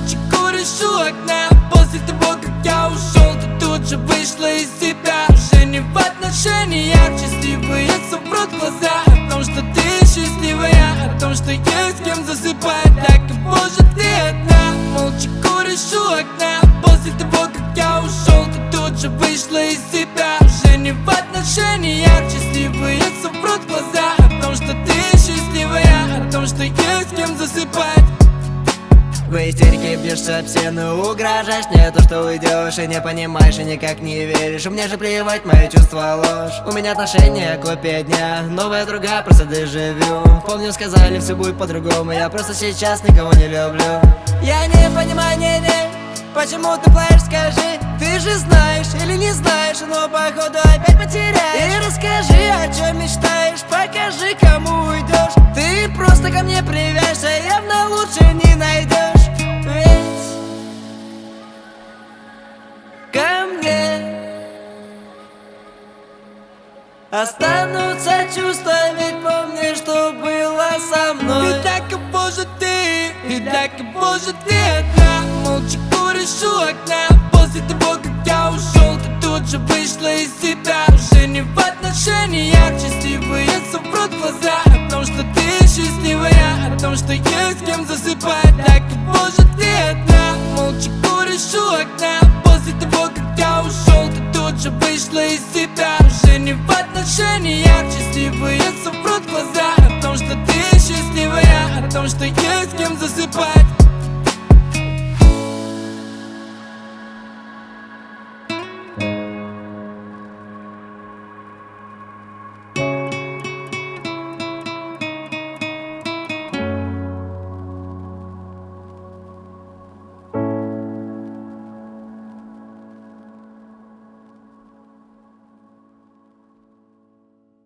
молча куришь у окна. После того, как я ушел, ты тут же вышла из себя. Уже не в отношениях, счастливые соврут глаза о том, что ты счастливая, о том, что есть с кем засыпать. Так кого же ты одна, молча куришь у окна. После того, как я ушел, ты тут же вышла из себя. Уже не в отношениях, счастливые соврут глаза о том, что ты счастливая, о том, что есть с кем засыпать. В истерике бьешься об стену, угрожаешь мне то, что уйдешь, и не понимаешь, и никак не веришь. Мне же плевать, мои чувства ложь. У меня отношения копия дня, новая другая, просто дежавю. Помню, сказали, все будет по-другому, я просто сейчас никого не люблю. Я не понимаю, не, почему ты плачешь, скажи. Ты же знаешь или не знаешь, но походу опять потеряешь. И расскажи, о чем мечтаешь, покажи, кому уйдешь. Ты просто ко мне привяжься, явно лучше не найдешь. Ведь ко мне останутся чувства, ведь помни, что было со мной. И для кого же ты, и для кого же ты одна, молча куришь у окна. После того, как я ушел, ты тут же вышла из себя. Уже не в отношениях, счастливые соврут глаза о том, что ты счастливая, о том, что есть с кем засыпать. Для кого же ты одна, молча куришь у окна. После того, как я ушел, ты тут же вышла из себя. Уже не в отношениях, счастливые соврут глаза о том, что ты счастливая, о том, что есть с кем засыпать.